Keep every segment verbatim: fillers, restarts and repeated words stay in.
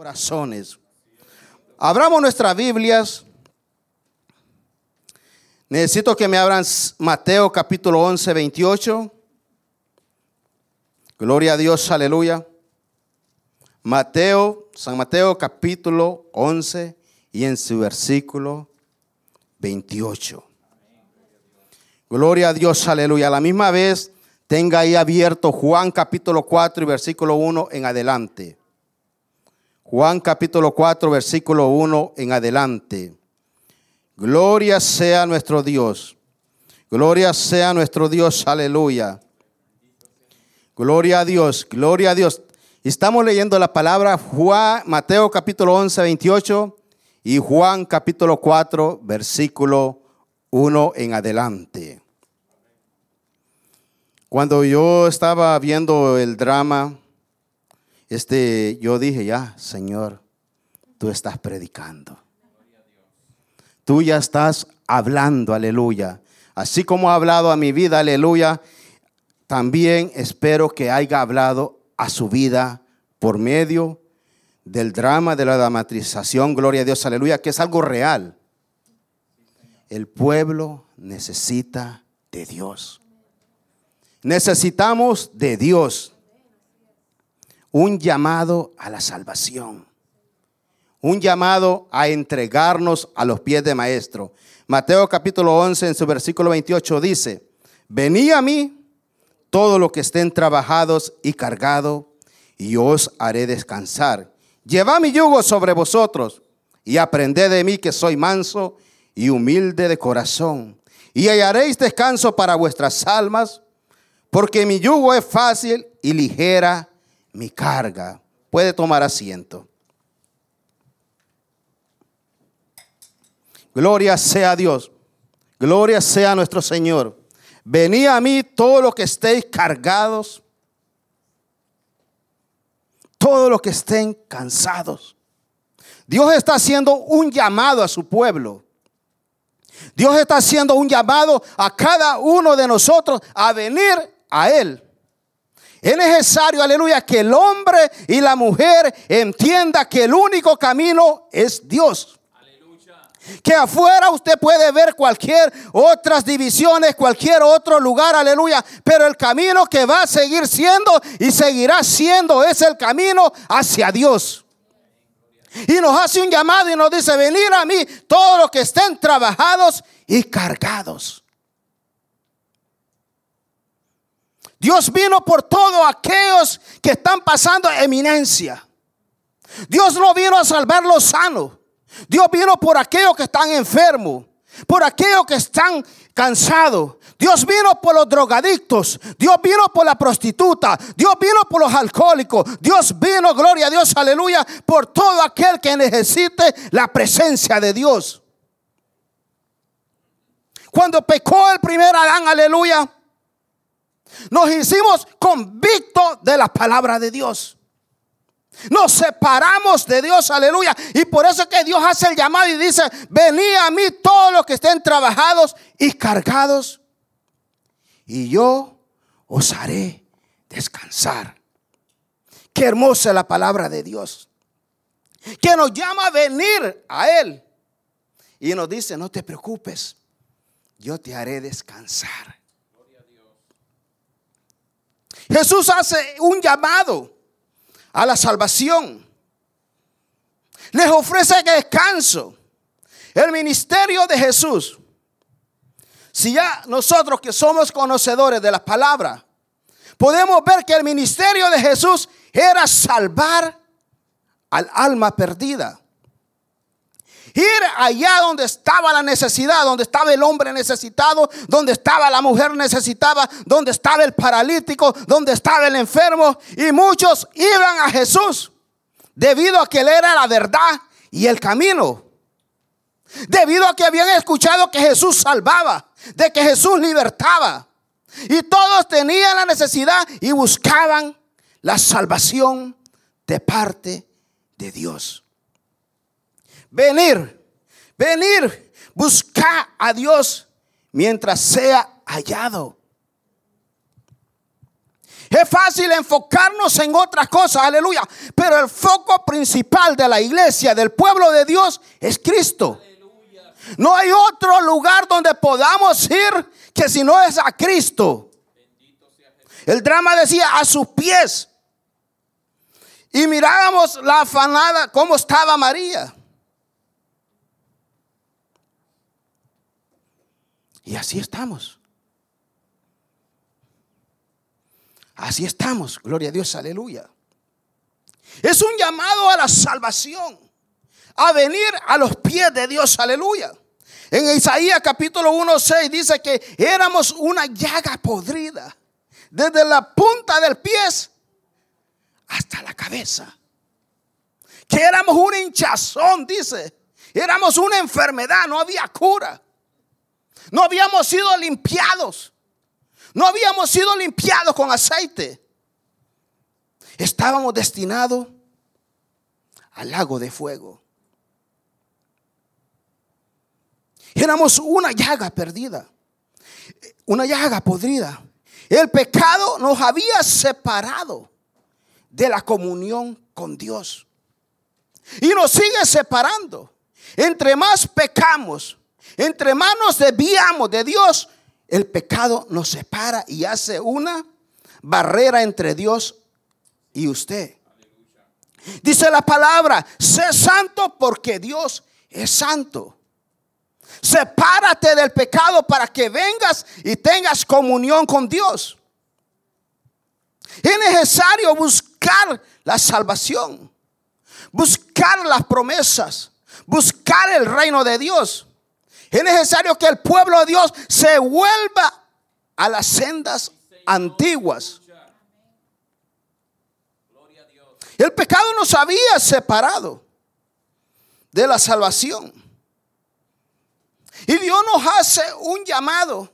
corazones. Abramos nuestras Biblias. Necesito que me abran Mateo capítulo once, veintiocho. Gloria a Dios, aleluya. Mateo, San Mateo capítulo once y en su versículo veintiocho. Gloria a Dios, aleluya. A la misma vez tenga ahí abierto Juan capítulo cuatro y versículo uno en adelante. Juan capítulo cuatro, versículo uno en adelante. Gloria sea nuestro Dios. Gloria sea nuestro Dios, aleluya. Gloria a Dios, gloria a Dios. Estamos leyendo la palabra Juan, Mateo capítulo once, veintiocho y Juan capítulo cuatro, versículo uno en adelante. Cuando yo estaba viendo el drama, Este, yo dije, ya, Señor, tú estás predicando. Tú ya estás hablando, aleluya. Así como ha hablado a mi vida, aleluya, también espero que haya hablado a su vida por medio del drama, de la dramatización, gloria a Dios, aleluya, que es algo real. El pueblo necesita de Dios. Necesitamos de Dios. Un llamado a la salvación. Un llamado a entregarnos a los pies de Maestro. Mateo capítulo once en su versículo veintiocho dice: venid a mí todos los que estén trabajados y cargados, y yo os haré descansar. Llevad mi yugo sobre vosotros y aprended de mí, que soy manso y humilde de corazón, y hallaréis descanso para vuestras almas, porque mi yugo es fácil y ligera mi carga. Puede tomar asiento. Gloria sea a Dios. Gloria sea a nuestro Señor. Venid a mí todos los que estéis cargados, todos los que estén cansados. Dios está haciendo un llamado a su pueblo. Dios está haciendo un llamado a cada uno de nosotros a venir a Él. Es necesario, aleluya, que el hombre y la mujer entienda que el único camino es Dios. Aleluya. Que afuera usted puede ver cualquier otras divisiones, cualquier otro lugar, aleluya, pero el camino que va a seguir siendo y seguirá siendo es el camino hacia Dios. Y nos hace un llamado y nos dice: venid a mí todos los que estén trabajados y cargados. Dios vino por todos aquellos que están pasando eminencia. Dios no vino a salvar los sanos. Dios vino por aquellos que están enfermos, por aquellos que están cansados. Dios vino por los drogadictos. Dios vino por la prostituta. Dios vino por los alcohólicos. Dios vino, gloria a Dios, aleluya, por todo aquel que necesite la presencia de Dios. Cuando pecó el primer Adán, aleluya, nos hicimos convictos de la palabra de Dios. Nos separamos de Dios, aleluya. Y por eso es que Dios hace el llamado y dice: venid a mí todos los que estén trabajados y cargados, y yo os haré descansar. Qué hermosa es la palabra de Dios, que nos llama a venir a Él. Y nos dice: no te preocupes, yo te haré descansar. Jesús hace un llamado a la salvación. Les ofrece descanso. El ministerio de Jesús. Si ya nosotros que somos conocedores de la palabra, podemos ver que el ministerio de Jesús era salvar al alma perdida. Ir allá donde estaba la necesidad, donde estaba el hombre necesitado, donde estaba la mujer necesitada, donde estaba el paralítico, donde estaba el enfermo. Y muchos iban a Jesús debido a que Él era la verdad y el camino. Debido a que habían escuchado que Jesús salvaba, de que Jesús libertaba. Y todos tenían la necesidad y buscaban la salvación de parte de Dios. Venir, venir, buscar a Dios mientras sea hallado. Es fácil enfocarnos en otras cosas, aleluya. Pero el foco principal de la iglesia, del pueblo de Dios, es Cristo. Aleluya. No hay otro lugar donde podamos ir que si no es a Cristo. El drama decía a sus pies. Y mirábamos la afanada, cómo estaba María. Y así estamos. Así estamos, gloria a Dios, aleluya. Es un llamado a la salvación, a venir a los pies de Dios, aleluya. En Isaías capítulo uno, seis dice que éramos una llaga podrida, desde la punta del pie hasta la cabeza. Que éramos un hinchazón, dice. Éramos una enfermedad, no había cura. No habíamos sido limpiados. No habíamos sido limpiados con aceite. Estábamos destinados al lago de fuego. Éramos una llaga perdida, una llaga podrida. El pecado nos había separado de la comunión con Dios. Y nos sigue separando. Entre más pecamos, entre más nos desviamos de Dios, el pecado nos separa y hace una barrera entre Dios y usted. Dice la palabra, sé santo porque Dios es santo. Sepárate del pecado para que vengas y tengas comunión con Dios. Es necesario buscar la salvación, buscar las promesas, buscar el reino de Dios. Es necesario que el pueblo de Dios se vuelva a las sendas antiguas. El pecado nos había separado de la salvación. Y Dios nos hace un llamado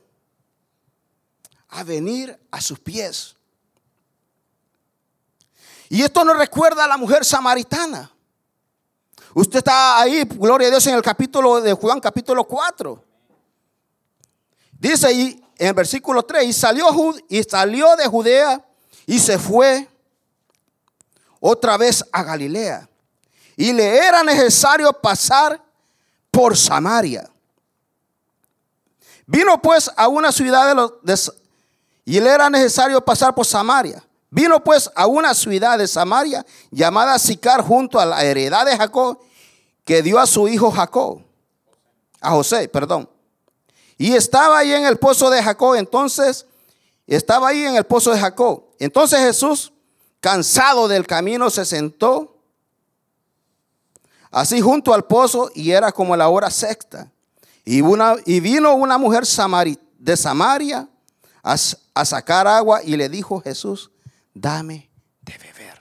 a venir a sus pies. Y esto nos recuerda a la mujer samaritana. Usted está ahí, gloria a Dios, en el capítulo de Juan, capítulo cuatro. Dice ahí en el versículo tres, y salió, y salió de Judea y se fue otra vez a Galilea. Y le era necesario pasar por Samaria. Vino pues a una ciudad de los, de, y le era necesario pasar por Samaria. Vino pues a una ciudad de Samaria llamada Sicar, junto a la heredad de Jacob, que dio a su hijo Jacob, a José, perdón. Y estaba ahí en el pozo de Jacob, entonces, estaba ahí en el pozo de Jacob. Entonces Jesús, cansado del camino, se sentó así junto al pozo, y era como la hora sexta. Y, una, y vino una mujer samari, de Samaria a, a sacar agua, y le dijo Jesús, dame de beber.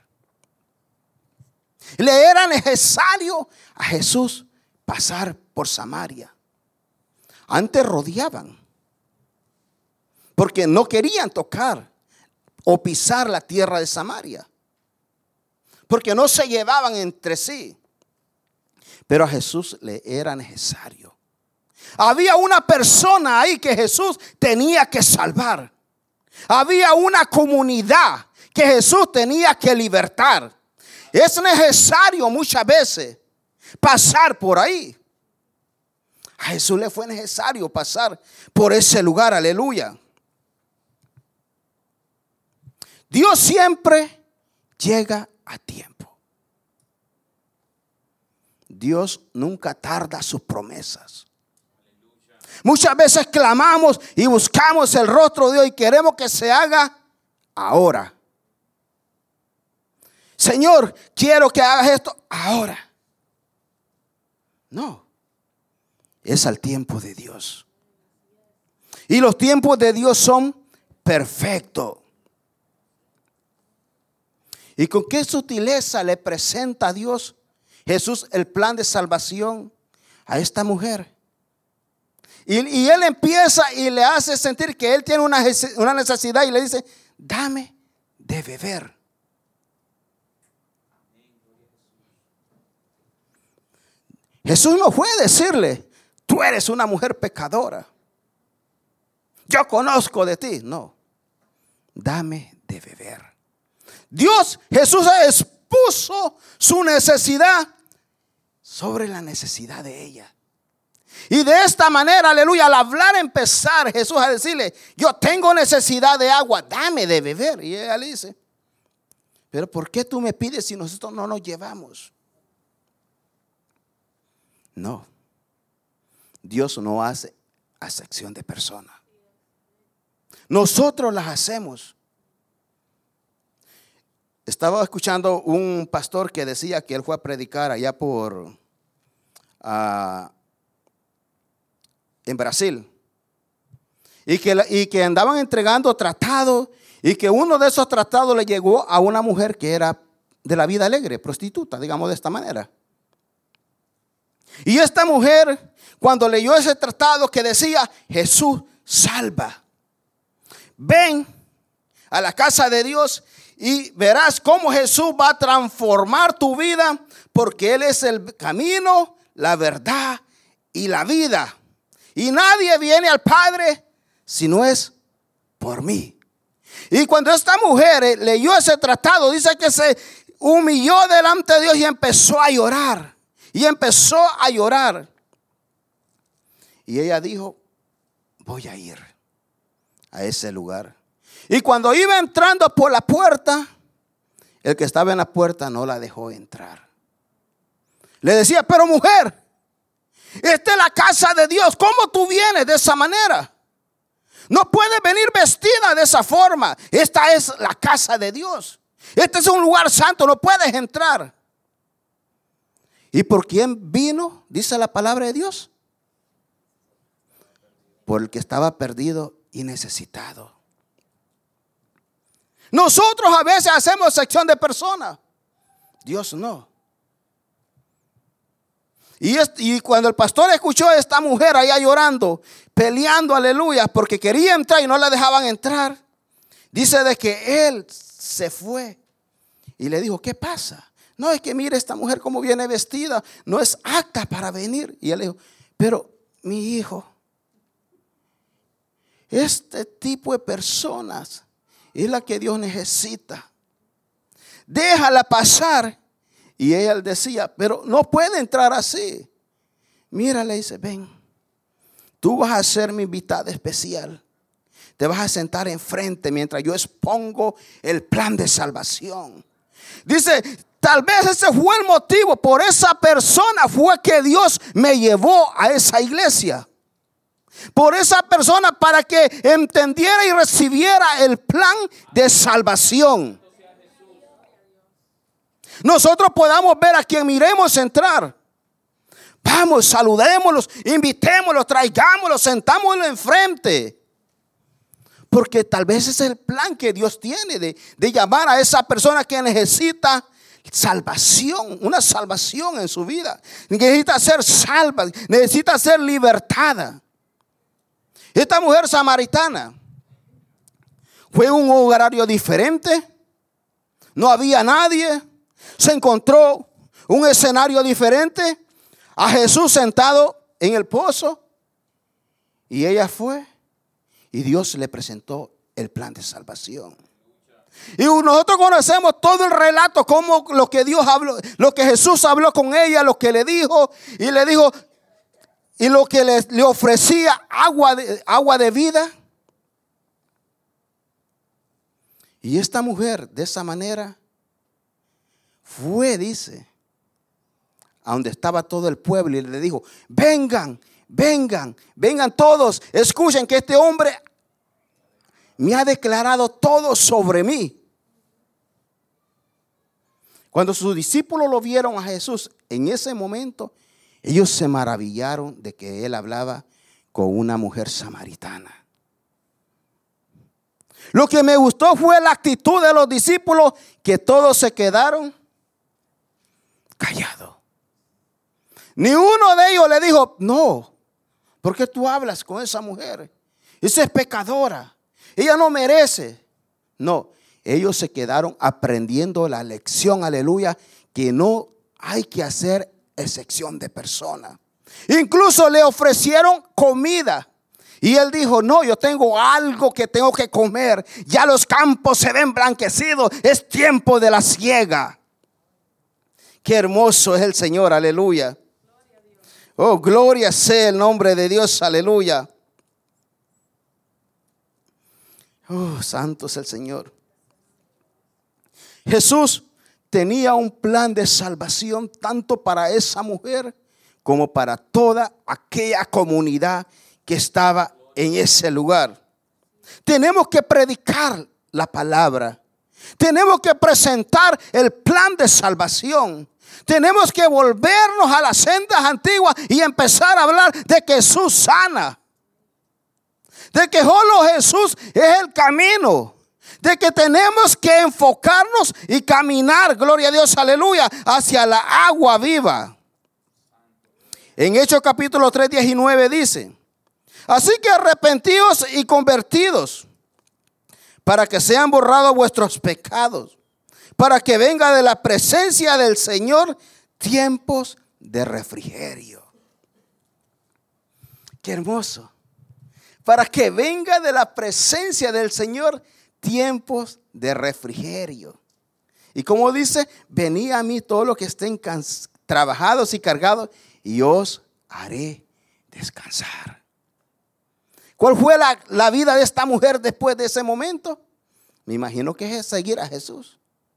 Le era necesario a Jesús pasar por Samaria. Antes rodeaban, porque no querían tocar o pisar la tierra de Samaria, porque no se llevaban entre sí. Pero a Jesús le era necesario. Había una persona ahí que Jesús tenía que salvar. Había una comunidad que Jesús tenía que libertar. Es necesario muchas veces pasar por ahí. A Jesús le fue necesario pasar por ese lugar, aleluya. Dios siempre llega a tiempo. Dios nunca tarda sus promesas. Muchas veces clamamos y buscamos el rostro de Dios y queremos que se haga ahora. Señor, quiero que hagas esto ahora. No, es al tiempo de Dios. Y los tiempos de Dios son perfectos. ¿Y con qué sutileza le presenta a Dios Jesús el plan de salvación a esta mujer? Y, y él empieza y le hace sentir que él tiene una, una necesidad y le dice, dame de beber. Jesús no fue a decirle, tú eres una mujer pecadora, yo conozco de ti. No, dame de de beber. Dios, Jesús expuso su necesidad sobre la necesidad de ella. Y de esta manera, aleluya, al hablar empezar Jesús a decirle, yo tengo necesidad de agua, dame de beber. Y ella le dice, pero ¿por qué tú me pides si nosotros no nos llevamos? No, Dios no hace acepción de personas. Nosotros las hacemos. Estaba escuchando un pastor que decía que él fue a predicar allá por uh, en Brasil y que, y que andaban entregando tratados y que uno de esos tratados le llegó a una mujer que era de la vida alegre, prostituta, digamos de esta manera. Y esta mujer, cuando leyó ese tratado que decía, Jesús salva, ven a la casa de Dios y verás cómo Jesús va a transformar tu vida, porque Él es el camino, la verdad y la vida. Y nadie viene al Padre si no es por mí. Y cuando esta mujer leyó ese tratado, dice que se humilló delante de Dios y empezó a llorar. Y empezó a llorar. Y ella dijo, voy a ir a ese lugar. Y cuando iba entrando por la puerta, el que estaba en la puerta no la dejó entrar. Le decía, pero mujer, esta es la casa de Dios. ¿Cómo tú vienes de esa manera? No puedes venir vestida de esa forma. Esta es la casa de Dios. Este es un lugar santo, no puedes entrar. ¿Y por quién vino? Dice la palabra de Dios. Por el que estaba perdido y necesitado. Nosotros a veces hacemos sección de personas. Dios no. Y, es, y cuando el pastor escuchó a esta mujer allá llorando, peleando, aleluya, porque quería entrar y no la dejaban entrar, dice de que él se fue y le dijo, ¿qué pasa? No, es que mire esta mujer cómo viene vestida, no es apta para venir. Y él le dijo, pero mi hijo, este tipo de personas es la que Dios necesita. Déjala pasar. Y ella le decía, pero no puede entrar así. Mira, le dice, ven, tú vas a ser mi invitada especial. Te vas a sentar enfrente mientras yo expongo el plan de salvación. Dice, tal vez ese fue el motivo, por esa persona fue que Dios me llevó a esa iglesia. Por esa persona, para que entendiera y recibiera el plan de salvación. Nosotros podamos ver a quien miremos entrar. Vamos, saludémoslos, invitémoslos, traigámoslos, sentámoslo enfrente. Porque tal vez ese es el plan que Dios tiene de, de llamar a esa persona que necesita salvación, una salvación en su vida. Necesita ser salva, necesita ser libertada. Esta mujer samaritana fue un horario diferente, no había nadie, se encontró un escenario diferente, a Jesús sentado en el pozo, y ella fue y Dios le presentó el plan de salvación. Y nosotros conocemos todo el relato, como lo que Dios habló, lo que Jesús habló con ella, lo que le dijo, y le dijo, y lo que le, le ofrecía agua de, agua de vida. Y esta mujer de esa manera fue, dice, a donde estaba todo el pueblo y le dijo, vengan, vengan, vengan todos, escuchen que este hombre me ha declarado todo sobre mí. Cuando sus discípulos lo vieron a Jesús en ese momento, ellos se maravillaron de que él hablaba con una mujer samaritana. Lo que me gustó fue la actitud de los discípulos, que todos se quedaron callados. Ni uno de ellos le dijo, no, ¿por qué tú hablas con esa mujer? Esa es pecadora, ella no merece. No, ellos se quedaron aprendiendo la lección, aleluya, que no hay que hacer excepción de persona. Incluso le ofrecieron comida Y él dijo, no, yo tengo algo que tengo que comer. Ya los campos se ven blanquecidos. Es tiempo de la siega. Qué hermoso es el Señor, aleluya. Oh, gloria sea el nombre de Dios, aleluya. Oh, santo es el Señor. Jesús tenía un plan de salvación tanto para esa mujer como para toda aquella comunidad que estaba en ese lugar. Tenemos que predicar la palabra. Tenemos que presentar el plan de salvación. Tenemos que volvernos a las sendas antiguas y empezar a hablar de que Jesús sana. De que solo Jesús es el camino. De que tenemos que enfocarnos y caminar, gloria a Dios, aleluya, hacia la agua viva. En Hechos capítulo tres, diecinueve dice: así que arrepentidos y convertidos, para que sean borrados vuestros pecados, para que venga de la presencia del Señor tiempos de refrigerio. Qué hermoso. Para que venga de la presencia del Señor tiempos de refrigerio. Y como dice, venid a mí todos los que estén cansados, trabajados y cargados, y os haré descansar. ¿Cuál fue la, la vida de esta mujer después de ese momento? Me imagino que es seguir a Jesús.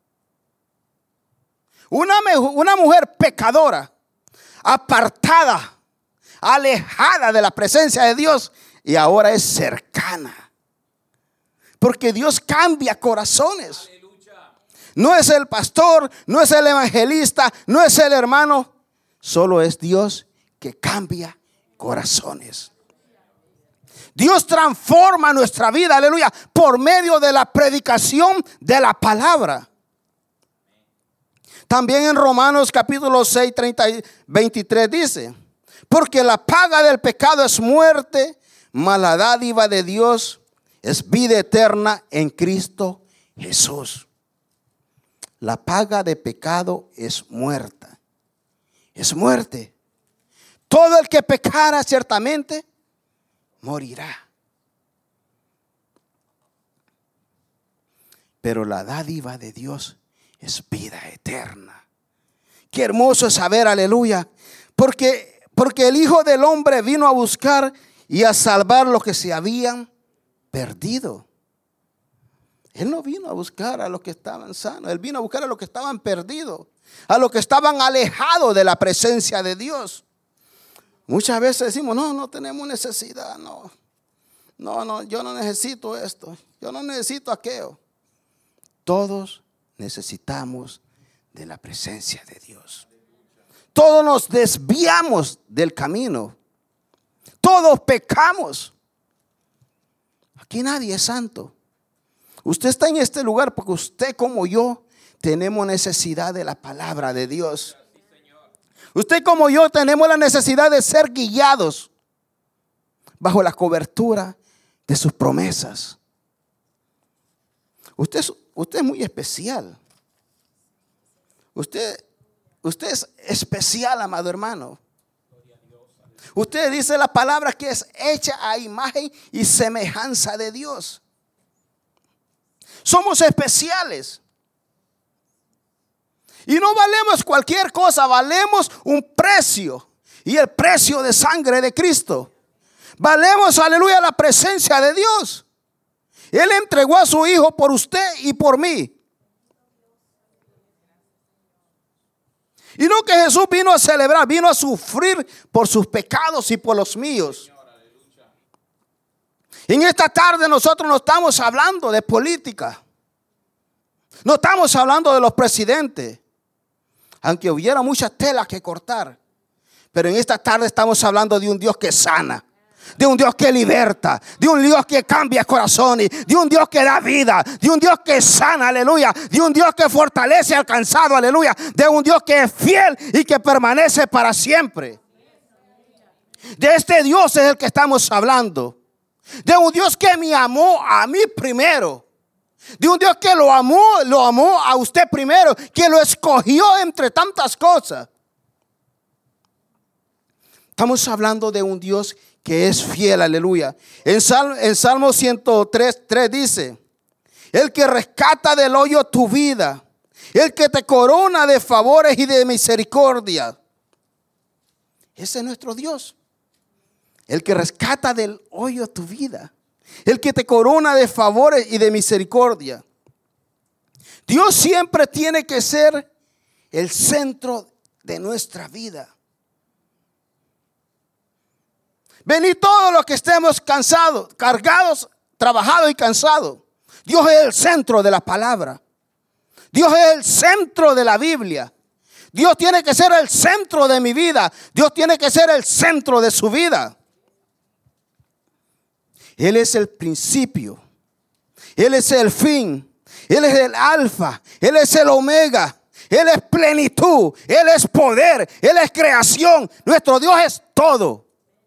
Una, una mujer pecadora, apartada, alejada de la presencia de Dios, y ahora es cercana. Porque Dios cambia corazones. No es el pastor, no es el evangelista, no es el hermano. Solo es Dios que cambia corazones. Dios transforma nuestra vida, aleluya, por medio de la predicación de la palabra. También en Romanos capítulo seis, treinta y veintitrés dice: porque la paga del pecado es muerte, mas la dádiva de Dios es vida eterna en Cristo Jesús. La paga de pecado es muerta. Es muerte. Todo el que pecara ciertamente morirá. Pero la dádiva de Dios es vida eterna. Qué hermoso es saber, aleluya. Porque, porque el Hijo del Hombre vino a buscar y a salvar los que se habían perdido. Él no vino a buscar a los que estaban sanos. Él vino a buscar a los que estaban perdidos, a los que estaban alejados de la presencia de Dios. Muchas veces decimos, no, no tenemos necesidad, no. No, no, yo no necesito esto, yo no necesito aquello. Todos necesitamos de la presencia de Dios. Todos nos desviamos del camino. Todos pecamos. Aquí nadie es santo. Usted está en este lugar porque usted como yo tenemos necesidad de la palabra de Dios. Usted como yo tenemos la necesidad de ser guiados bajo la cobertura de sus promesas. Usted es, usted es muy especial. Usted, usted es especial, amado hermano. Usted dice la palabra que es hecha a imagen y semejanza de Dios. Somos especiales. Y no valemos cualquier cosa, valemos un precio. Y el precio de sangre de Cristo. Valemos, aleluya, la presencia de Dios. Él entregó a su Hijo por usted y por mí. Y no que Jesús vino a celebrar, vino a sufrir por sus pecados y por los míos. En esta tarde nosotros no estamos hablando de política. No estamos hablando de los presidentes. Aunque hubiera muchas telas que cortar. Pero en esta tarde estamos hablando de un Dios que sana. De un Dios que liberta, de un Dios que cambia corazones, de un Dios que da vida, de un Dios que sana, aleluya, de un Dios que fortalece al cansado, aleluya, de un Dios que es fiel y que permanece para siempre. De este Dios es el que estamos hablando. De un Dios que me amó a mí primero. De un Dios que lo amó, lo amó a usted primero, que lo escogió entre tantas cosas. Estamos hablando de un Dios que es fiel, aleluya. En Salmo, en Salmo ciento tres, tres dice: el que rescata del hoyo tu vida, el que te corona de favores y de misericordia. Ese es nuestro Dios. El que rescata del hoyo tu vida, el que te corona de favores y de misericordia. Dios siempre tiene que ser el centro de nuestra vida. Venid todos los que estemos cansados, cargados, trabajados y cansados. Dios es el centro de la palabra. Dios es el centro de la Biblia. Dios tiene que ser el centro de mi vida. Dios tiene que ser el centro de su vida. Él es el principio. Él es el fin. Él es el alfa. Él es el omega. Él es plenitud. Él es poder. Él es creación. Nuestro Dios es todo.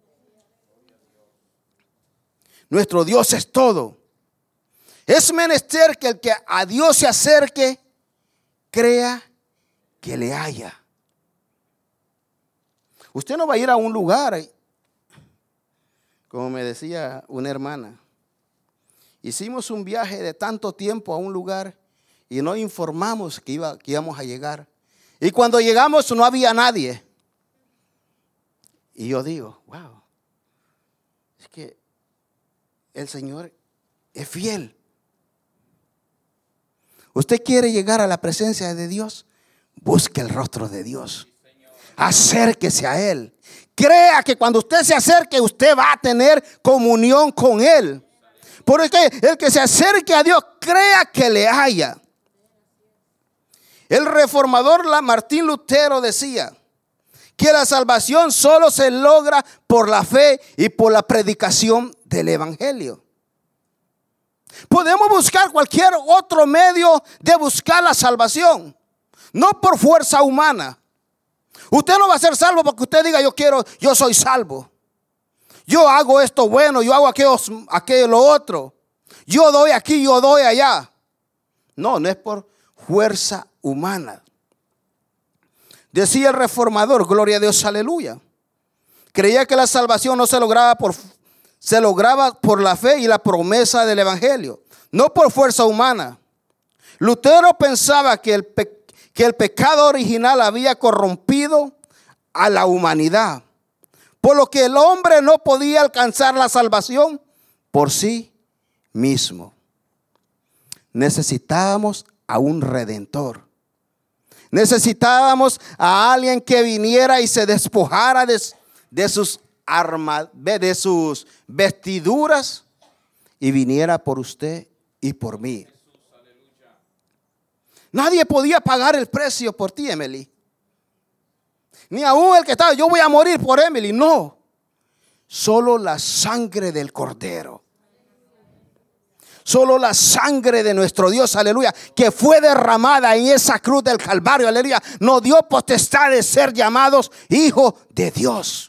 Nuestro Dios es todo. Es menester que el que a Dios se acerque crea que le haya. Usted no va a ir a un lugar, como me decía una hermana. Hicimos un viaje de tanto tiempo a un lugar y no informamos que, iba, que íbamos a llegar. Y cuando llegamos no había nadie. Y yo digo, wow, es que el Señor es fiel. Usted quiere llegar a la presencia de Dios, busque el rostro de Dios. Acérquese a Él. Crea que cuando usted se acerque, usted va a tener comunión con Él. Porque el que se acerque a Dios, crea que le haya. El reformador Martín Lutero decía que la salvación solo se logra por la fe y por la predicación del evangelio. Podemos buscar cualquier otro medio de buscar la salvación, no por fuerza humana. Usted no va a ser salvo porque usted diga yo quiero, yo soy salvo. Yo hago esto bueno, yo hago aquello, aquello lo otro. Yo doy aquí, yo doy allá. No, no es por fuerza humana. Decía el reformador, gloria a Dios, aleluya. Creía que la salvación no se lograba por se lograba por la fe y la promesa del evangelio, no por fuerza humana. Lutero pensaba que el, pe- que el pecado original había corrompido a la humanidad, por lo que el hombre no podía alcanzar la salvación por sí mismo. Necesitábamos a un redentor. Necesitábamos a alguien que viniera y se despojara de, de sus armas, de sus vestiduras y viniera por usted y por mí. Nadie podía pagar el precio por ti, Emily. Ni aún el que estaba, yo voy a morir por Emily. No, solo la sangre del Cordero. Solo la sangre de nuestro Dios, aleluya, que fue derramada en esa cruz del Calvario, aleluya, nos dio potestad de ser llamados hijos de Dios.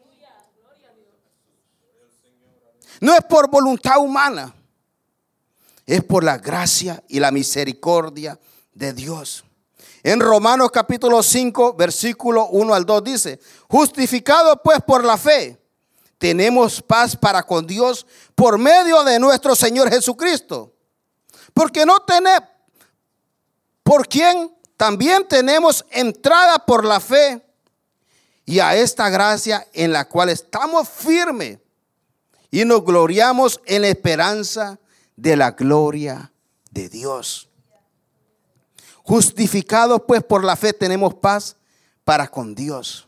No es por voluntad humana, es por la gracia y la misericordia de Dios. En Romanos capítulo cinco, versículo uno al dos dice: justificados pues por la fe, tenemos paz para con Dios por medio de nuestro Señor Jesucristo. Porque no tenemos, por quien también tenemos entrada por la fe y a esta gracia en la cual estamos firmes y nos gloriamos en la esperanza de la gloria de Dios. Justificados pues por la fe tenemos paz para con Dios.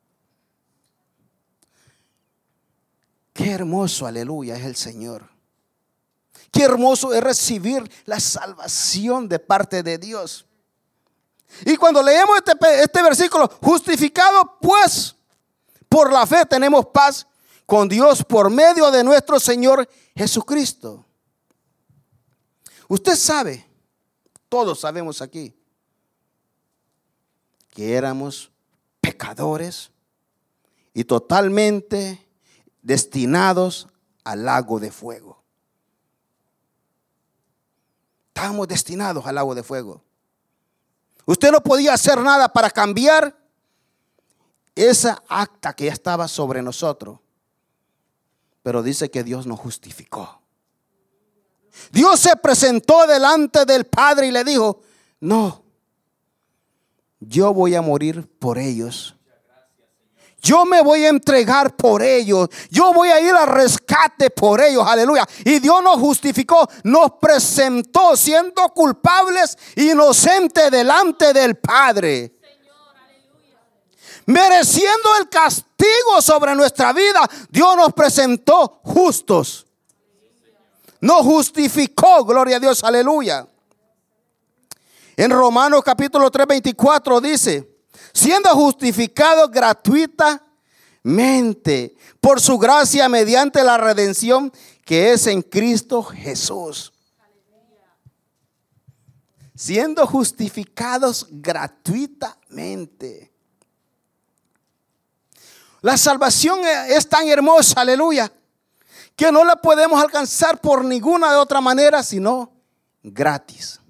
Qué hermoso, aleluya, es el Señor. Qué hermoso es recibir la salvación de parte de Dios. Y cuando leemos este, este versículo, justificados pues por la fe tenemos paz con Dios por medio de nuestro Señor Jesucristo. Usted sabe, todos sabemos aquí, que éramos pecadores y totalmente destinados al lago de fuego. Estábamos destinados al lago de fuego. Usted no podía hacer nada para cambiar esa acta que ya estaba sobre nosotros. Pero dice que Dios nos justificó. Dios se presentó delante del Padre y le dijo: no, yo voy a morir por ellos. Yo me voy a entregar por ellos. Yo voy a ir al rescate por ellos. Aleluya. Y Dios nos justificó. Nos presentó siendo culpables, inocentes delante del Padre. Señor, aleluya. Mereciendo el castigo sobre nuestra vida, Dios nos presentó justos. Nos justificó. Gloria a Dios. Aleluya. En Romanos capítulo tres, veinticuatro dice: siendo justificados gratuitamente por su gracia mediante la redención que es en Cristo Jesús. Siendo justificados gratuitamente. La salvación es tan hermosa, aleluya, que no la podemos alcanzar por ninguna de otra manera sino gratis.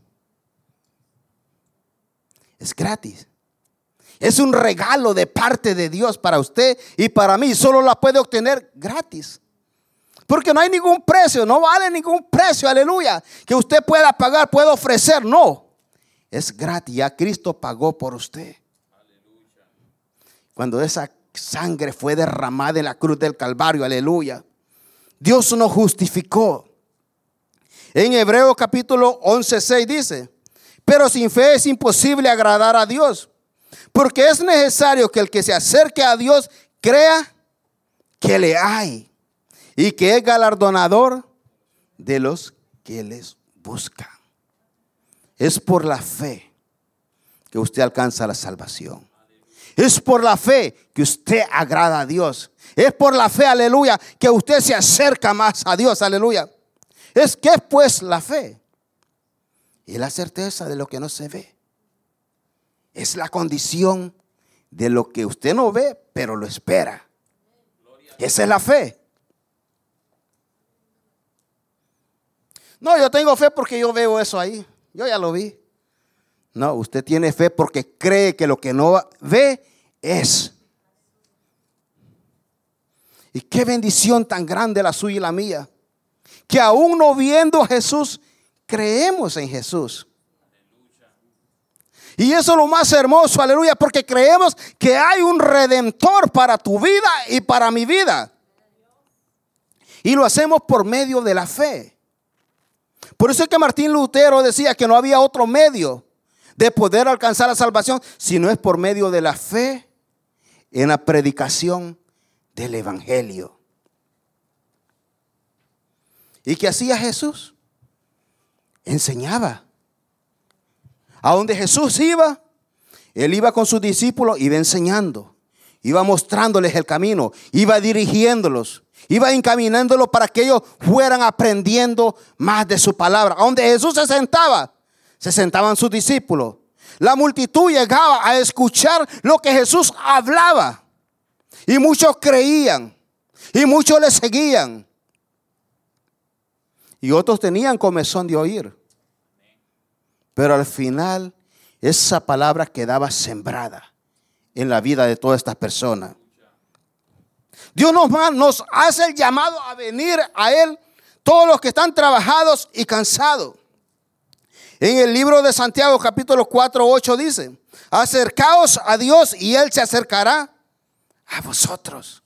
Es gratis. Es un regalo de parte de Dios para usted y para mí. Solo la puede obtener gratis. Porque no hay ningún precio, no vale ningún precio, aleluya, que usted pueda pagar, pueda ofrecer. No, es gratis. Ya Cristo pagó por usted. Aleluya. Cuando esa sangre fue derramada en la cruz del Calvario, aleluya, Dios nos justificó. En Hebreos capítulo once, seis dice: pero sin fe es imposible agradar a Dios, porque es necesario que el que se acerque a Dios crea que le hay y que es galardonador de los que les buscan. Es por la fe que usted alcanza la salvación. Es por la fe que usted agrada a Dios. Es por la fe, aleluya, que usted se acerca más a Dios, aleluya. Es que pues la fe y la certeza de lo que no se ve. Es la condición de lo que usted no ve, pero lo espera. Esa es la fe. No, yo tengo fe porque yo veo eso ahí. Yo ya lo vi. No, usted tiene fe porque cree que lo que no ve es. Y qué bendición tan grande la suya y la mía, que aún no viendo a Jesús, creemos en Jesús. Y eso es lo más hermoso, aleluya, porque creemos que hay un redentor para tu vida y para mi vida. Y lo hacemos por medio de la fe. Por eso es que Martín Lutero decía que no había otro medio de poder alcanzar la salvación si no es por medio de la fe en la predicación del evangelio. ¿Y qué hacía Jesús? Enseñaba. A donde Jesús iba, Él iba con sus discípulos, iba enseñando, iba mostrándoles el camino, iba dirigiéndolos, iba encaminándolos para que ellos fueran aprendiendo más de su palabra. A donde Jesús se sentaba, se sentaban sus discípulos. La multitud llegaba a escuchar lo que Jesús hablaba. Y muchos creían, y muchos le seguían. Y otros tenían comezón de oír. Pero al final esa palabra quedaba sembrada en la vida de todas estas personas. Dios nos, nos hace el llamado a venir a Él, todos los que están trabajados y cansados. En el libro de Santiago capítulo cuatro, ocho dice: acercaos a Dios y Él se acercará a vosotros.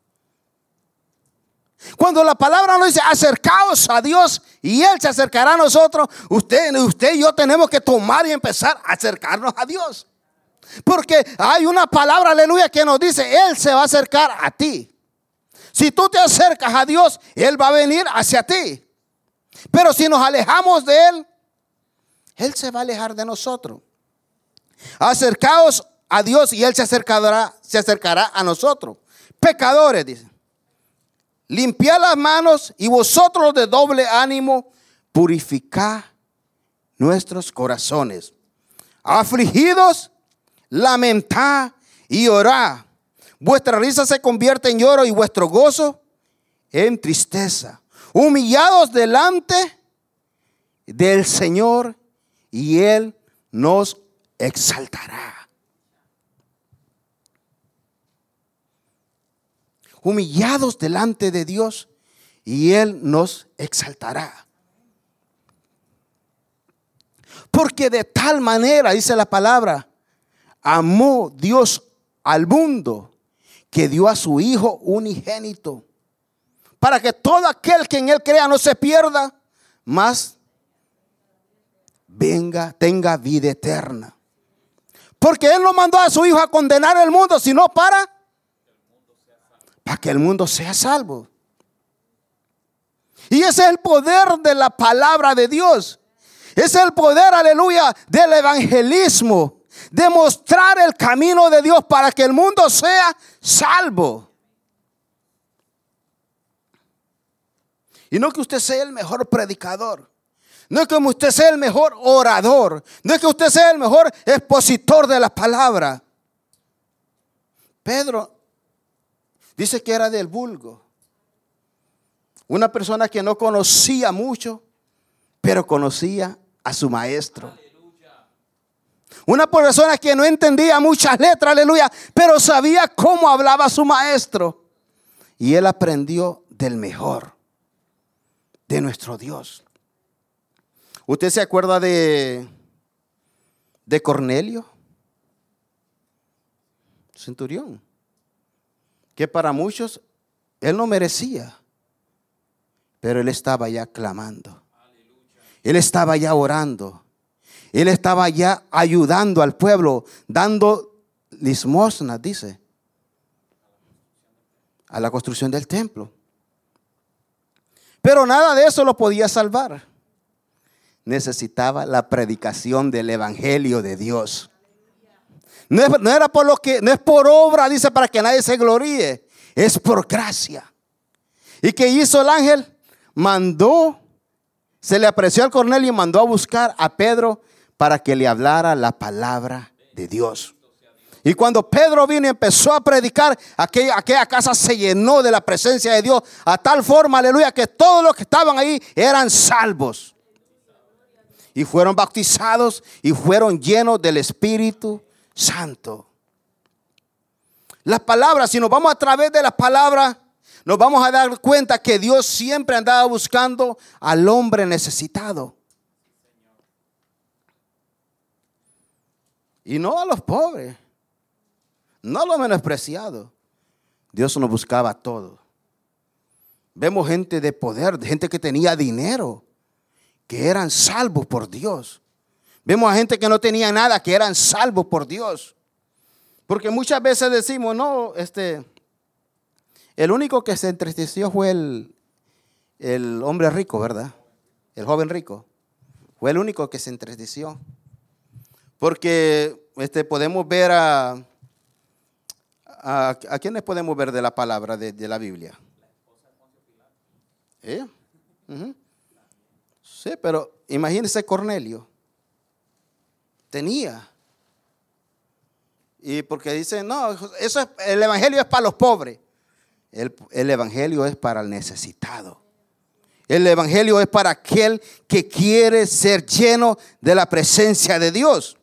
Cuando la palabra nos dice acercaos a Dios y Él se acercará a nosotros, usted, usted y yo tenemos que tomar y empezar a acercarnos a Dios. Porque hay una palabra, aleluya, que nos dice: Él se va a acercar a ti. Si tú te acercas a Dios, Él va a venir hacia ti. Pero si nos alejamos de Él, Él se va a alejar de nosotros. Acercaos a Dios y Él se acercará, se acercará a nosotros. Pecadores, dice: limpiad las manos, y vosotros de doble ánimo, purificad nuestros corazones. Afligidos, lamentad y orad. Vuestra risa se convierte en lloro y vuestro gozo en tristeza. Humillados delante del Señor, y Él nos exaltará. Humillados delante de Dios, y Él nos exaltará. Porque de tal manera, dice la palabra, amó Dios al mundo, que dio a su Hijo unigénito, para que todo aquel que en Él crea no se pierda, mas venga, tenga vida eterna. Porque Él no mandó a su Hijo a condenar el mundo, sino para, para que el mundo sea salvo. Y ese es el poder de la palabra de Dios. Ese es el poder, aleluya, del evangelismo. De mostrar el camino de Dios para que el mundo sea salvo. Y no que usted sea el mejor predicador. No es que usted sea el mejor orador. No es que usted sea el mejor expositor de la palabra. Pedro dice que era del vulgo. Una persona que no conocía mucho, pero conocía a su maestro. Una persona que no entendía muchas letras, aleluya, pero sabía cómo hablaba su maestro. Y él aprendió del mejor, de nuestro Dios. ¿Usted se acuerda de, de Cornelio? Centurión. Que para muchos él no merecía, pero él estaba ya clamando. Él estaba ya orando. Él estaba ya ayudando al pueblo, dando limosnas, dice, a la construcción del templo. Pero nada de eso lo podía salvar. Necesitaba la predicación del evangelio de Dios. No, es, no era por lo que, no es por obra, dice, para que nadie se gloríe. Es por gracia. ¿Y qué hizo el ángel? Mandó, se le apareció al Cornelio y mandó a buscar a Pedro para que le hablara la palabra de Dios. Y cuando Pedro vino y empezó a predicar, aquella, aquella casa se llenó de la presencia de Dios a tal forma, aleluya, que todos los que estaban ahí eran salvos. Y fueron bautizados y fueron llenos del Espíritu Santo. Las palabras, si nos vamos a través de las palabras, nos vamos a dar cuenta que Dios siempre andaba buscando al hombre necesitado. Y no a los pobres, no a los menospreciados. Dios nos buscaba a todos. Vemos gente de poder, gente que tenía dinero, que eran salvos por Dios. Vemos a gente que no tenía nada, que eran salvos por Dios. Porque muchas veces decimos, no, este, el único que se entristeció fue el, el hombre rico, ¿verdad? El joven rico. Fue el único que se entristeció. Porque este, podemos ver a, a, a quiénes podemos ver de la palabra de, de la Biblia. ¿Eh? Uh-huh. Sí, pero imagínense Cornelio. Tenía. Y porque dicen, no, eso es, el evangelio es para los pobres. El, el evangelio es para el necesitado. El evangelio es para aquel que quiere ser lleno de la presencia de Dios.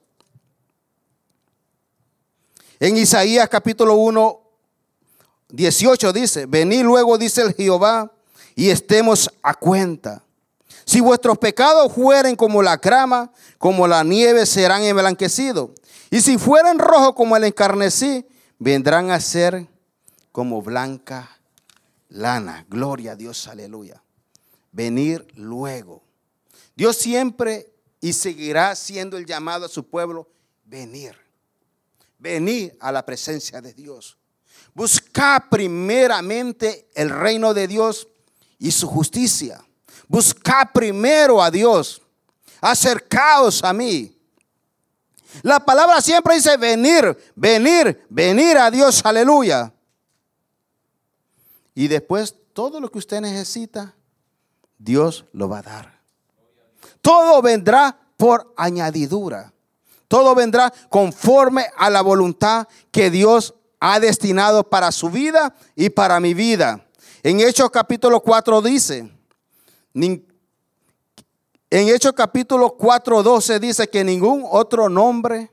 En Isaías capítulo uno, dieciocho dice, venid luego, dice el Jehová, y estemos a cuenta. Si vuestros pecados fueren como la grama, como la nieve serán emblanquecidos. Y si fueren rojos como el encarnecí, vendrán a ser como blanca lana. Gloria a Dios, aleluya. Venir luego. Dios siempre y seguirá siendo el llamado a su pueblo, venir. Venir a la presencia de Dios. Buscar primeramente el reino de Dios y su justicia. Buscar primero a Dios. Acercaos a mí. La palabra siempre dice venir, venir, venir a Dios, aleluya. Y después todo lo que usted necesita, Dios lo va a dar. Todo vendrá por añadidura. Todo vendrá conforme a la voluntad que Dios ha destinado para su vida y para mi vida. En Hechos capítulo cuatro dice, en Hechos capítulo cuatro, doce dice que ningún otro nombre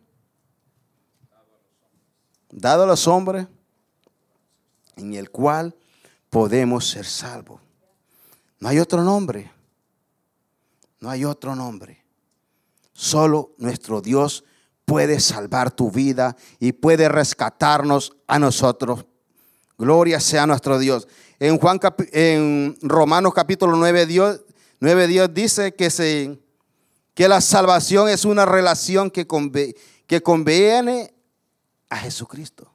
dado a los hombres en el cual podemos ser salvos. No hay otro nombre. No hay otro nombre. Solo nuestro Dios puede salvar tu vida y puede rescatarnos a nosotros. Gloria sea nuestro Dios. En Juan en Romanos capítulo nueve, Dios, nueve Dios dice que, se, que la salvación es una relación que, conve, que conviene a Jesucristo.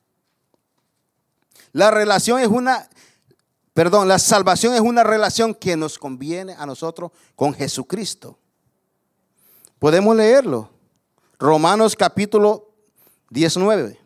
La relación es una, perdón, la salvación es una relación que nos conviene a nosotros con Jesucristo. Podemos leerlo. Romanos capítulo diecinueve.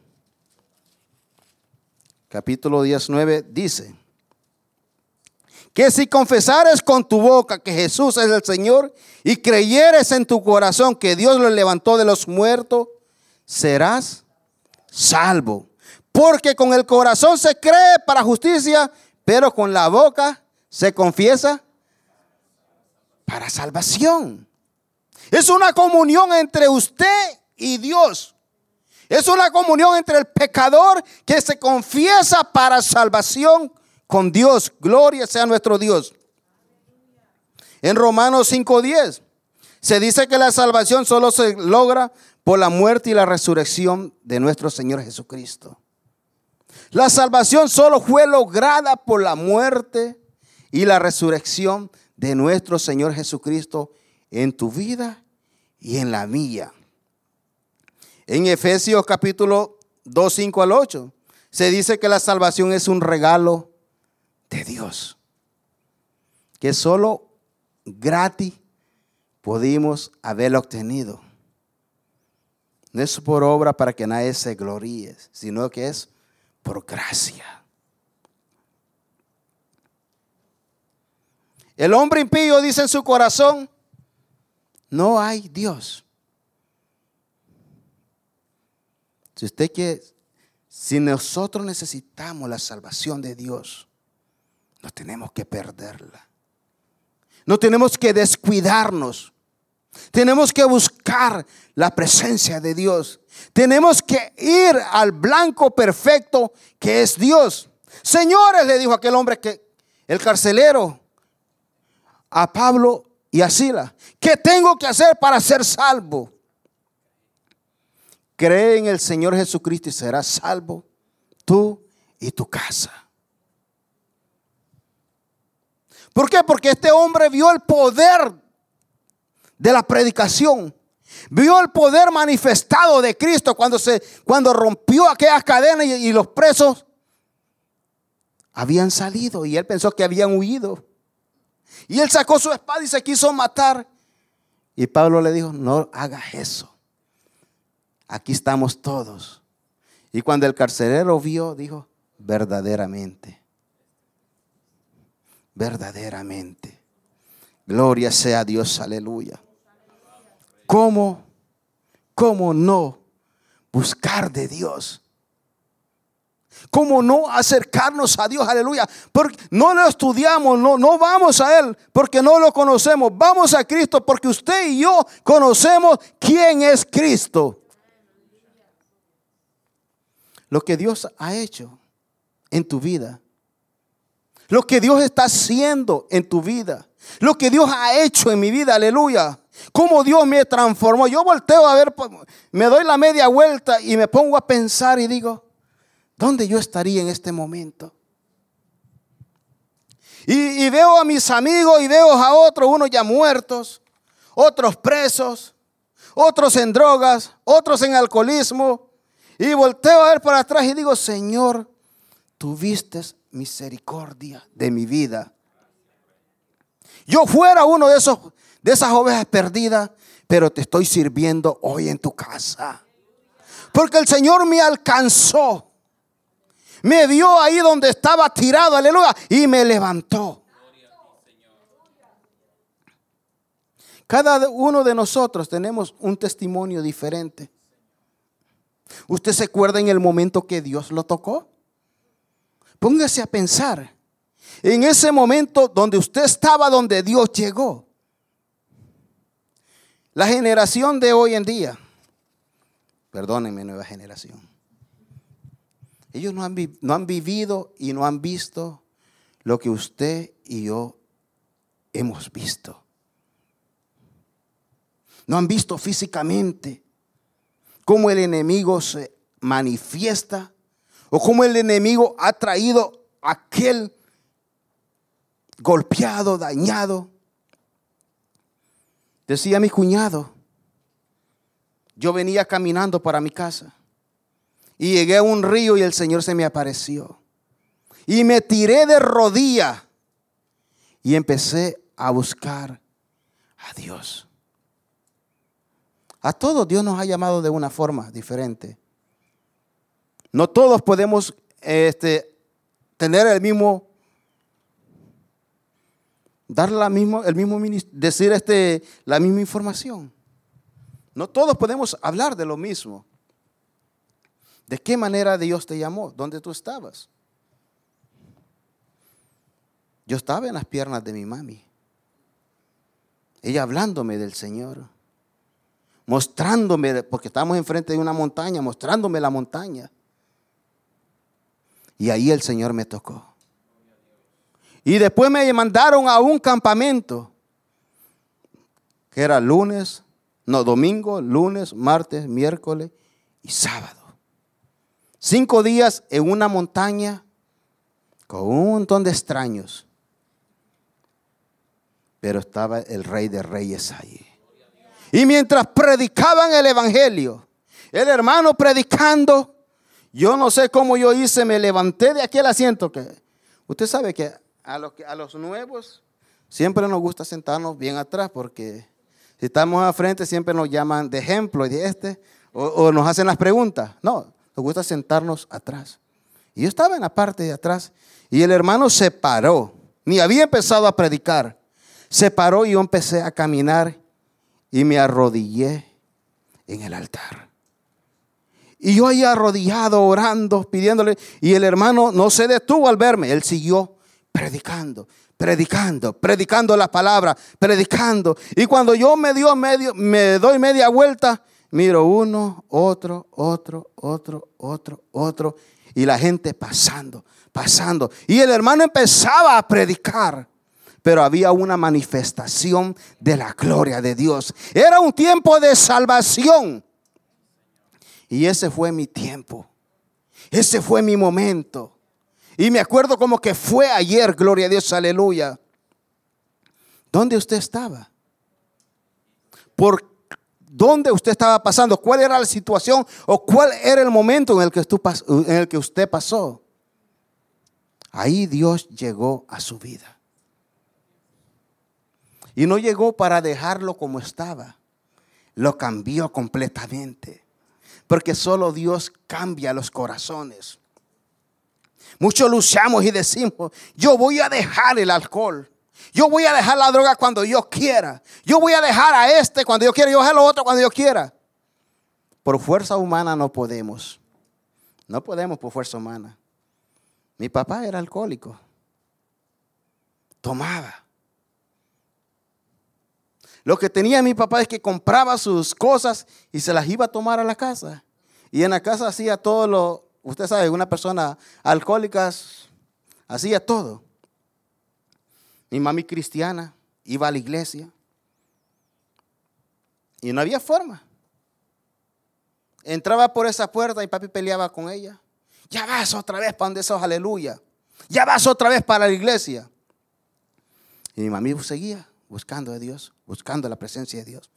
Capítulo diecinueve dice que si confesares con tu boca que Jesús es el Señor y creyeres en tu corazón que Dios lo levantó de los muertos, serás salvo. Porque con el corazón se cree para justicia, pero con la boca se confiesa para salvación. Es una comunión entre usted y Dios. Es una comunión entre el pecador que se confiesa para salvación con Dios. Gloria sea nuestro Dios. En Romanos cinco diez se dice que la salvación solo se logra por la muerte y la resurrección de nuestro Señor Jesucristo. La salvación solo fue lograda por la muerte y la resurrección de nuestro Señor Jesucristo en tu vida y en la mía. En Efesios capítulo dos, cinco al ocho se dice que la salvación es un regalo de Dios, que solo gratis pudimos haberlo obtenido. No es por obra para que nadie se gloríe, sino que es por gracia. El hombre impío dice en su corazón: no hay Dios. Si usted quiere, si nosotros necesitamos la salvación de Dios, no tenemos que perderla. No tenemos que descuidarnos. Tenemos que buscar la presencia de Dios. Tenemos que ir al blanco perfecto que es Dios. Señores, le dijo aquel hombre, que el carcelero, a Pablo y a Silas: ¿qué tengo que hacer para ser salvo? Cree en el Señor Jesucristo y serás salvo tú y tu casa. ¿Por qué? Porque este hombre vio el poder de la predicación. Vio el poder manifestado de Cristo cuando, se, cuando rompió aquellas cadenas y, y los presos habían salido y él pensó que habían huido. Y él sacó su espada y se quiso matar. Y Pablo le dijo: no hagas eso. Aquí estamos todos. Y cuando el carcelero vio, dijo: verdaderamente, verdaderamente. Gloria sea a Dios, aleluya. ¿Cómo, cómo no buscar de Dios? ¿Cómo no acercarnos a Dios? Aleluya. Porque no lo estudiamos, no, no vamos a Él porque no lo conocemos. Vamos a Cristo porque usted y yo conocemos quién es Cristo. Lo que Dios ha hecho en tu vida, lo que Dios está haciendo en tu vida, lo que Dios ha hecho en mi vida, aleluya. Cómo Dios me transformó. Yo volteo a ver, me doy la media vuelta y me pongo a pensar y digo: ¿dónde yo estaría en este momento? Y, y veo a mis amigos y veo a otros, unos ya muertos, otros presos, otros en drogas, otros en alcoholismo. Y volteo a ver para atrás y digo: Señor, tuviste misericordia de mi vida. Yo fuera uno de esos, de esas ovejas perdidas, pero te estoy sirviendo hoy en tu casa. Porque el Señor me alcanzó. Me vio ahí donde estaba tirado, aleluya, y me levantó. Cada uno de nosotros tenemos un testimonio diferente. ¿Usted se acuerda en el momento que Dios lo tocó? Póngase a pensar en ese momento donde usted estaba, donde Dios llegó. La generación de hoy en día, perdónenme, nueva generación, ellos no han, no han vivido y no han visto lo que usted y yo hemos visto. No han visto físicamente cómo el enemigo se manifiesta o cómo el enemigo ha traído a aquel golpeado, dañado. Decía mi cuñado, yo venía caminando para mi casa y llegué a un río y el Señor se me apareció. Y me tiré de rodilla y empecé a buscar a Dios. A todos Dios nos ha llamado de una forma diferente. No todos podemos este, tener el mismo, dar la mismo, el mismo, decir este, la misma información. No todos podemos hablar de lo mismo. ¿De qué manera Dios te llamó? ¿Dónde tú estabas? Yo estaba en las piernas de mi mami. Ella hablándome del Señor. Mostrándome, porque estábamos enfrente de una montaña, mostrándome la montaña. Y ahí el Señor me tocó. Y después me mandaron a un campamento, que era lunes, no, domingo, lunes, martes, miércoles y sábado. Cinco días en una montaña con un montón de extraños. Pero estaba el Rey de Reyes allí. Y mientras predicaban el evangelio, el hermano predicando, yo no sé cómo yo hice, me levanté de aquel asiento. Que usted sabe que a los, a los nuevos siempre nos gusta sentarnos bien atrás, porque si estamos al frente siempre nos llaman de ejemplo y de este, o, o nos hacen las preguntas. No, nos gusta sentarnos atrás. Y yo estaba en la parte de atrás y el hermano se paró, ni había empezado a predicar. Se paró y yo empecé a caminar y me arrodillé en el altar. Y yo ahí arrodillado, orando, pidiéndole. Y el hermano no se detuvo al verme. Él siguió predicando, predicando, predicando la palabra, predicando. Y cuando yo me, dio medio, me doy media vuelta, miro uno, otro, otro, otro, otro, otro. Y la gente pasando, pasando. Y el hermano empezaba a predicar. Pero había una manifestación de la gloria de Dios. Era un tiempo de salvación. Y ese fue mi tiempo. Ese fue mi momento. Y me acuerdo como que fue ayer, gloria a Dios, aleluya. ¿Dónde usted estaba? ¿Por dónde usted estaba pasando? ¿Cuál era la situación o cuál era el momento en el que, en el que usted pasó? Ahí Dios llegó a su vida. Y no llegó para dejarlo como estaba. Lo cambió completamente. Porque solo Dios cambia los corazones. Muchos luchamos y decimos, yo voy a dejar el alcohol. Yo voy a dejar la droga cuando yo quiera. Yo voy a dejar a este cuando yo quiera. Yo voy a dejar a lo otro cuando yo quiera. Por fuerza humana no podemos. No podemos por fuerza humana. Mi papá era alcohólico. Tomaba. Lo que tenía mi papá es que compraba sus cosas y se las iba a tomar a la casa. Y en la casa hacía todo lo, usted sabe, una persona alcohólica hacía todo. Mi mami cristiana iba a la iglesia y no había forma. Entraba por esa puerta y papi peleaba con ella. Ya vas otra vez para donde esos, aleluya. Ya vas otra vez para la iglesia. Y mi mami seguía buscando a Dios, buscando la presencia de Dios.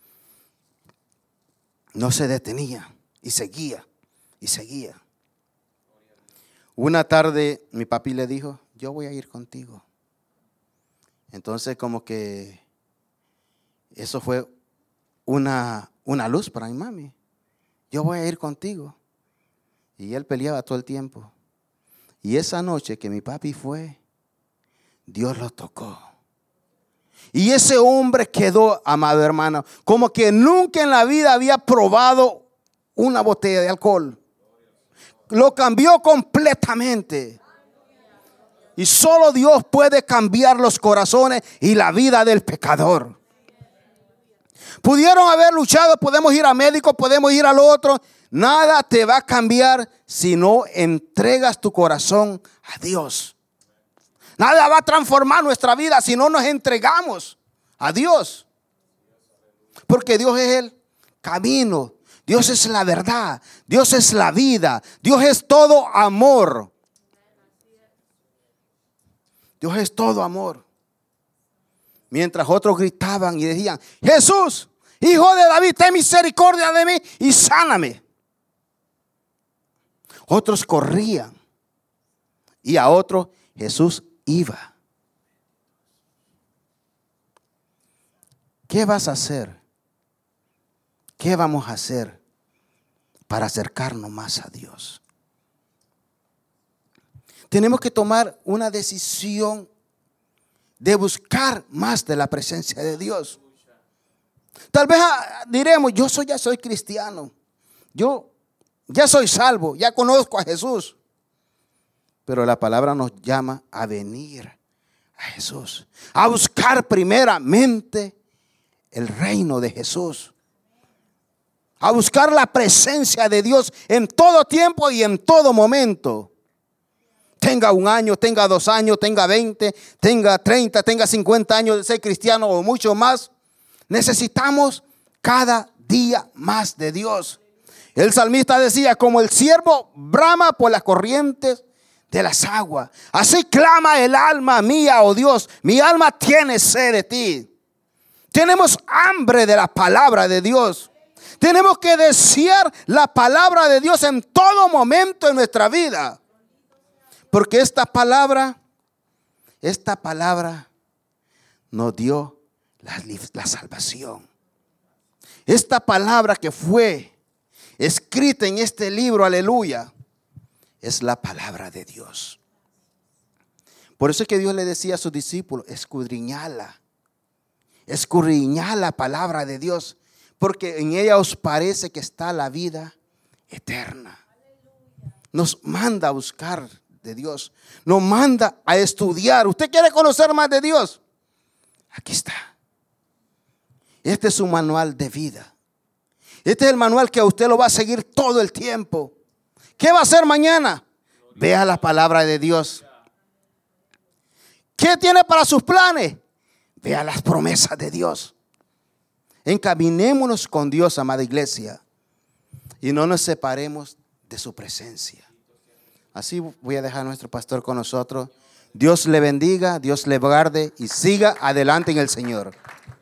No se detenía y seguía y seguía. Una tarde mi papi le dijo, yo voy a ir contigo. Entonces como que eso fue una, una luz para mi mami. Yo voy a ir contigo. Y él peleaba todo el tiempo. Y esa noche que mi papi fue, Dios lo tocó. Y ese hombre quedó, amado hermano, como que nunca en la vida había probado una botella de alcohol. Lo cambió completamente. Y solo Dios puede cambiar los corazones y la vida del pecador. Pudieron haber luchado, podemos ir a médico, podemos ir al otro. Nada te va a cambiar si no entregas tu corazón a Dios. Nada va a transformar nuestra vida si no nos entregamos a Dios. Porque Dios es el camino. Dios es la verdad. Dios es la vida. Dios es todo amor. Dios es todo amor. Mientras otros gritaban y decían: Jesús, Hijo de David, ten misericordia de mí y sáname. Otros corrían y a otros Jesús iba. ¿Qué vas a hacer? ¿Qué vamos a hacer para acercarnos más a Dios? Tenemos que tomar una decisión de buscar más de la presencia de Dios. Tal vez diremos: yo soy, ya soy cristiano, yo ya soy salvo, ya conozco a Jesús. Pero la palabra nos llama a venir a Jesús, a buscar primeramente el reino de Jesús, a buscar la presencia de Dios en todo tiempo y en todo momento. Tenga un año, tenga dos años, tenga veinte, tenga treinta, tenga cincuenta años de ser cristiano o mucho más. Necesitamos cada día más de Dios. El salmista decía: como el ciervo brama por las corrientes de las aguas, así clama el alma mía, oh Dios. Mi alma tiene sed de ti. Tenemos hambre de la palabra de Dios. Tenemos que desear la palabra de Dios en todo momento de nuestra vida. Porque esta palabra, esta palabra nos dio la, la salvación. Esta palabra que fue escrita en este libro, aleluya, es la palabra de Dios. Por eso es que Dios le decía a sus discípulos: escudriñala, escudriñala la palabra de Dios, porque en ella os parece que está la vida eterna. Nos manda a buscar de Dios, nos manda a estudiar. ¿Usted quiere conocer más de Dios? Aquí está. Este es su manual de vida. Este es el manual que a usted lo va a seguir todo el tiempo. ¿Qué va a hacer mañana? Vea la palabra de Dios. ¿Qué tiene para sus planes? Vea las promesas de Dios. Encaminémonos con Dios, amada iglesia, y no nos separemos de su presencia. Así voy a dejar a nuestro pastor con nosotros. Dios le bendiga, Dios le guarde y siga adelante en el Señor.